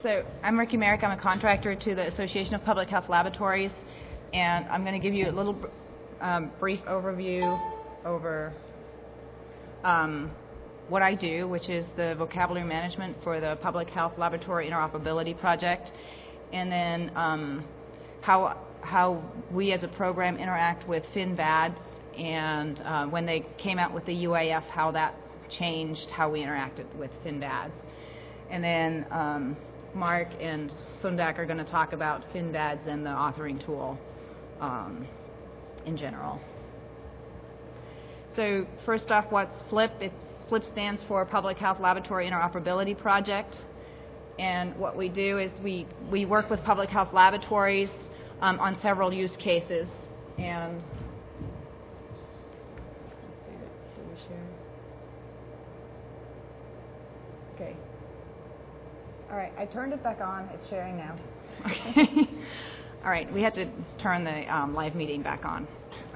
So I'm Ricky Merrick. I'm a contractor to the Association of Public Health Laboratories, and I'm going to give you a little brief overview over what I do, which is the vocabulary management for the Public Health Laboratory Interoperability Project, and then how we as a program interact with FINVADS, and when they came out with the UAF, how that changed how we interacted with FINVADS. And then Mark and Sundak are going to talk about FINVADS and the authoring tool in general. So first off, what's FLIP? FLIP stands for Public Health Laboratory Interoperability Project. And what we do is we work with public health laboratories on several use cases. And okay. All right, I turned it back on. It's sharing now. Okay. All right, we had to turn the live meeting back on.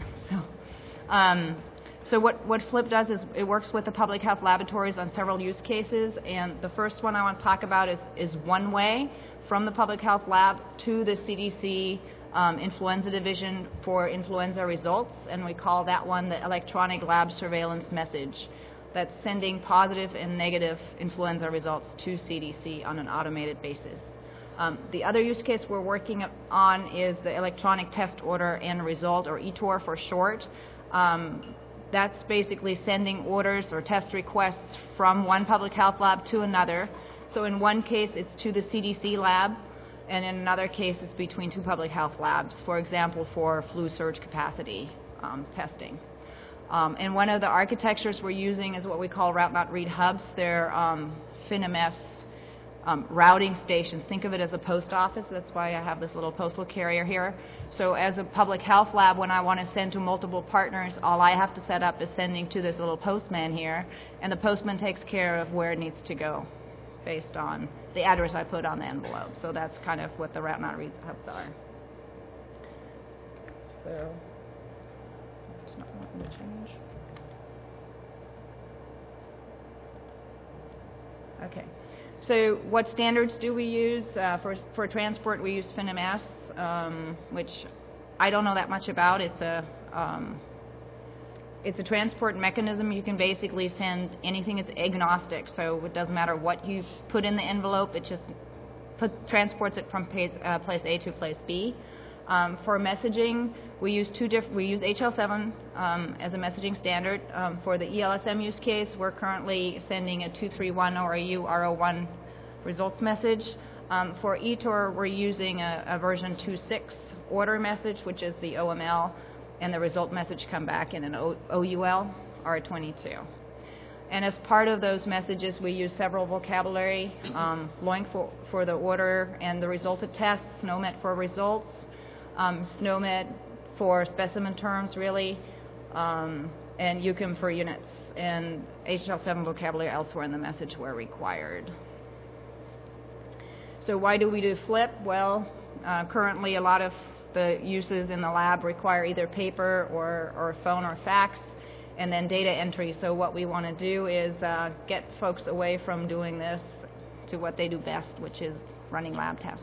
So what FLIP does is it works with the public health laboratories on several use cases, and the first one I want to talk about is one way from the public health lab to the CDC influenza division for influenza results, and we call that one the electronic lab surveillance message. That's sending positive and negative influenza results to CDC on an automated basis. The other use case we're working on is the electronic test order and result, or ETOR for short. That's basically sending orders or test requests from one public health lab to another. So in one case, it's to the CDC lab, and in another case, it's between two public health labs, for example, for flu surge capacity testing. And one of the architectures we're using is what we call route not read hubs. They're FINMS routing stations. Think of it as a post office. That's why I have this little postal carrier here. So as a public health lab, when I want to send to multiple partners, all I have to set up is sending to this little postman here, and the postman takes care of where it needs to go based on the address I put on the envelope. So that's kind of what the route not read hubs are. So it's not wanting to change. Okay. So what standards do we use? For transport, we use FINMS, which I don't know that much about. It's a transport mechanism. You can basically send anything. It's agnostic, so it doesn't matter what you put in the envelope. It just transports it from place A to place B. For messaging, we use HL7 as a messaging standard. For the ELSM use case, we're currently sending a 231 ORU R01 results message. For ETOR, we're using a version 2.6 order message, which is the OML, and the result message come back in an OUL R22. And as part of those messages, we use several vocabulary, LOINC for the order and the result of tests, SNOMED for results, SNOMED for specimen terms, really, and UCIM for units, and HL7 vocabulary elsewhere in the message where required. So why do we do FLIP? Well, currently a lot of the uses in the lab require either paper or phone or fax, and then data entry. So what we want to do is get folks away from doing this to what they do best, which is running lab tests.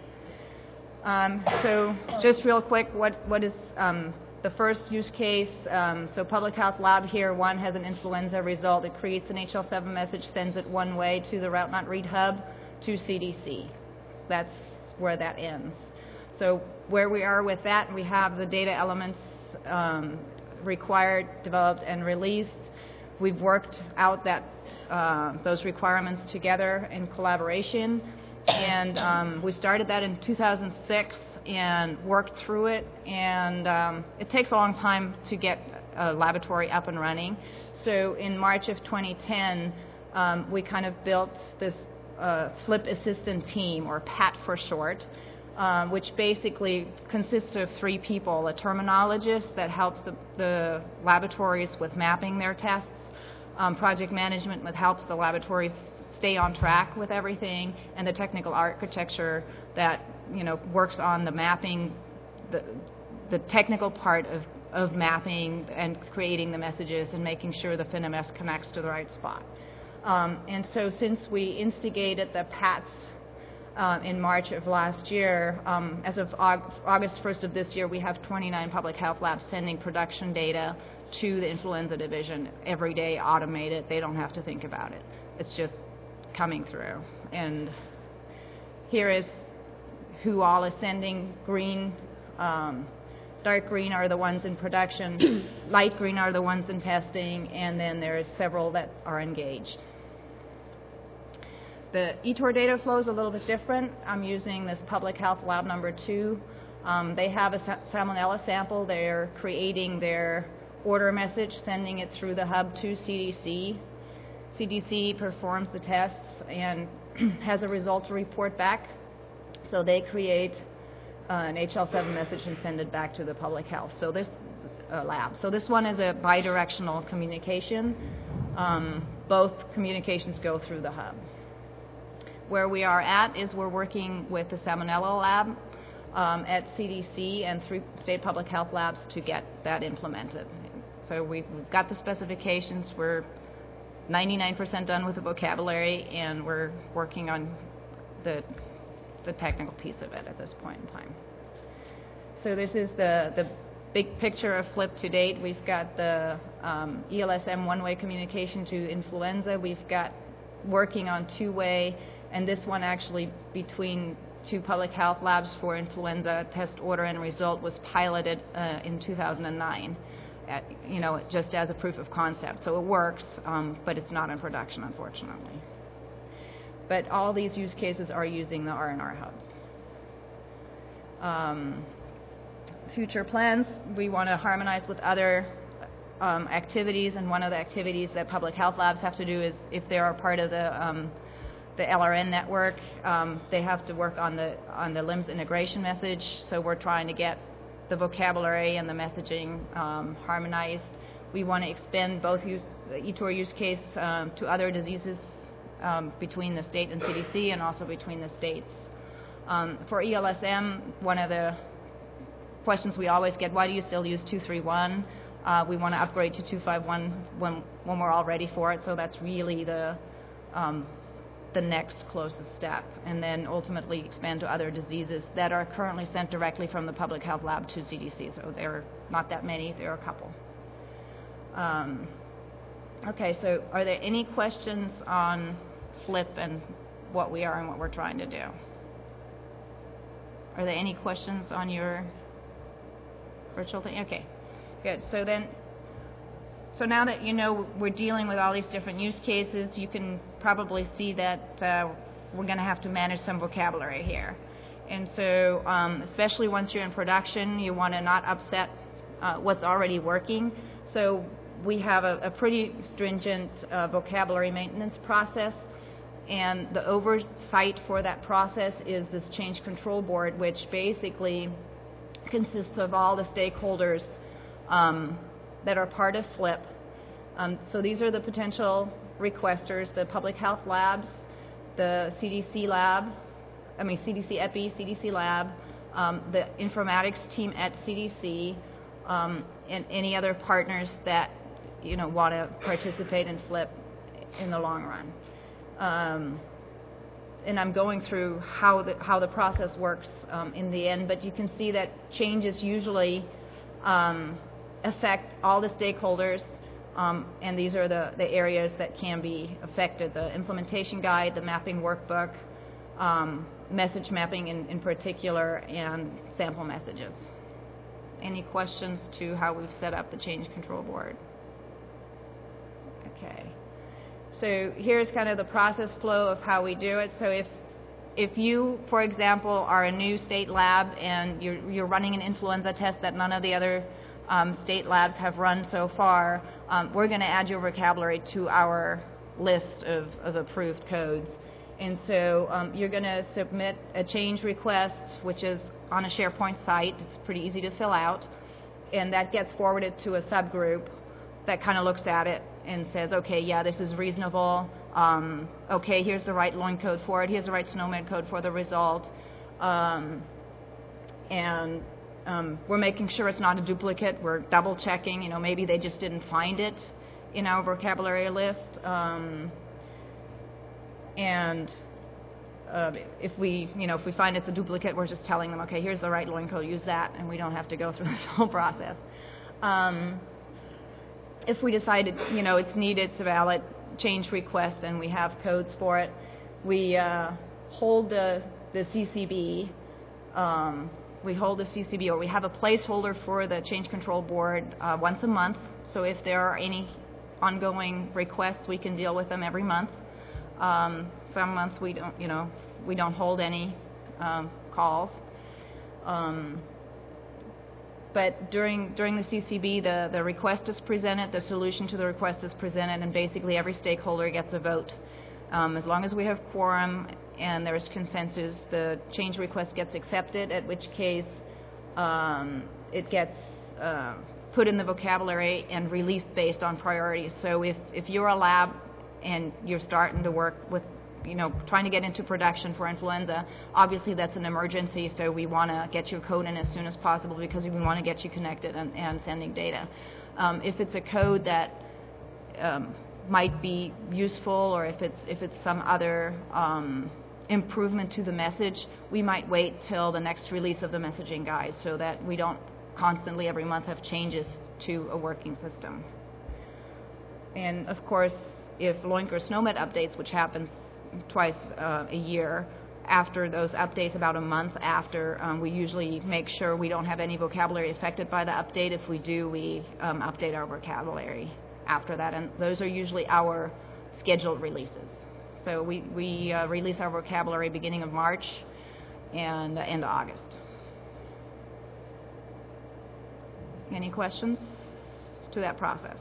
So just real quick, what is the first use case? So public health lab here, one has an influenza result. It creates an HL7 message, sends it one way to the route not read hub to CDC. That's where that ends. So where we are with that, we have the data elements required, developed, and released. We've worked out that those requirements together in collaboration. And we started that in 2006 and worked through it, and it takes a long time to get a laboratory up and running. So in March of 2010, we kind of built this FLIP Assistant Team, or PAT for short, which basically consists of 3 people: a terminologist that helps the laboratories with mapping their tests, project management that helps the laboratories stay on track with everything, and the technical architecture that works on the mapping, the technical part of mapping and creating the messages and making sure the FINMS connects to the right spot. And so since we instigated the PATS in March of last year. As of August 1st of this year, we have 29 public health labs sending production data to the influenza division every day, automated. They don't have to think about it. It's just coming through. And here is who all is sending. Green, dark green are the ones in production, light green are the ones in testing, and then there's several that are engaged. The eTOR data flow is a little bit different. I'm using this public health lab number 2. They have a salmonella sample. They're creating their order message, sending it through the hub to CDC. CDC performs the tests and has a result to report back. So they create an HL7 message and send it back to the public health. So this lab. So this one is a bidirectional communication. Both communications go through the hub. Where we are at is we're working with the Salmonella lab at CDC and 3 state public health labs to get that implemented. So we've got the specifications. We're 99% done with the vocabulary, and we're working on the technical piece of it at this point in time. So this is the big picture of FLIP to date. We've got the ELSM one-way communication to influenza. We've got working on two-way, and this one actually between 2 public health labs for influenza test order and result was piloted in 2009, just as a proof of concept. So it works, but it's not in production, unfortunately. But all these use cases are using the R&R hubs. Future plans, we want to harmonize with other activities, and one of the activities that public health labs have to do is if they are part of the LRN network, they have to work on the LIMS integration message. So we're trying to get the vocabulary and the messaging harmonized. We want to expand both the eTOR use case to other diseases between the state and CDC, and also between the states. For ELSM, one of the questions we always get, why do you still use 231? We want to upgrade to 251 when we're all ready for it, so that's really the next closest step, and then ultimately expand to other diseases that are currently sent directly from the public health lab to CDC. So there are not that many, there are a couple. Okay, so are there any questions on FLIP and what we are and what we're trying to do? Are there any questions on your virtual thing? Okay, good. So now that you know we're dealing with all these different use cases, you can probably see that we're going to have to manage some vocabulary here. And so especially once you're in production, you want to not upset what's already working. So we have a pretty stringent vocabulary maintenance process, and the oversight for that process is this change control board, which basically consists of all the stakeholders that are part of FLIP. So these are the potential requesters: the public health labs, the CDC lab, CDC EPI, CDC lab, the informatics team at CDC, and any other partners that want to participate in FLIP in the long run. And I'm going through how the process works in the end, but you can see that changes usually affect all the stakeholders, and these are the areas that can be affected: the implementation guide, the mapping workbook, message mapping in particular, and sample messages. Any questions to how we've set up the change control board? Okay. So here's kind of the process flow of how we do it. So if you, for example, are a new state lab and you're running an influenza test that none of the other state labs have run so far, we're going to add your vocabulary to our list of approved codes. And so you're going to submit a change request, which is on a SharePoint site. It's pretty easy to fill out, and that gets forwarded to a subgroup that kind of looks at it and says, okay, yeah, this is reasonable. Okay, here's the right loin code for it. Here's the right SNOMED code for the result. And we're making sure it's not a duplicate. We're double checking. Maybe they just didn't find it in our vocabulary list. And if we find it's a duplicate, we're just telling them, okay, here's the right LOIN code, use that, and we don't have to go through this whole process. If we decide it's needed, it's a valid change request, and we have codes for it, we hold the CCB. We hold the CCB, or we have a placeholder for the Change Control Board once a month. So if there are any ongoing requests, we can deal with them every month. Some months we don't hold any calls. But during the CCB, the request is presented, the solution to the request is presented, and basically every stakeholder gets a vote. As long as we have quorum and there's consensus, the change request gets accepted, at which case it gets put in the vocabulary and released based on priorities. So if you're a lab and you're starting to work with, trying to get into production for influenza, obviously that's an emergency, so we want to get your code in as soon as possible because we want to get you connected and sending data. If it's a code that might be useful, or if it's some other improvement to the message, we might wait till the next release of the messaging guide so that we don't constantly every month have changes to a working system. And of course, if LOINC or SNOMED updates, which happens twice a year, after those updates, about a month after, we usually make sure we don't have any vocabulary affected by the update. If we do, we update our vocabulary after that, and those are usually our scheduled releases. So we release our vocabulary beginning of March and end of August. Any questions to that process?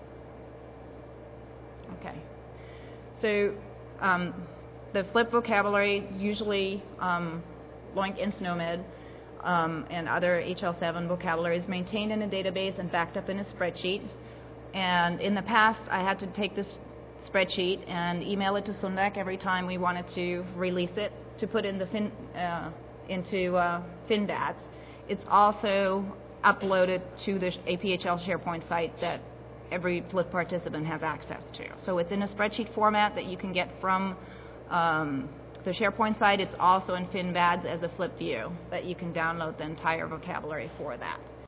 Okay. So the FLIP vocabulary, usually LOINC and SNOMED and other HL7 vocabulary, is maintained in a database and backed up in a spreadsheet. And in the past, I had to take this spreadsheet and email it to SUNDAC every time we wanted to release it to put in the into FinBATS. It's also uploaded to the APHL SharePoint site that every FLIP participant has access to. So it's in a spreadsheet format that you can get from the SharePoint site. It's also in FinBATS as a FLIP view that you can download the entire vocabulary for that.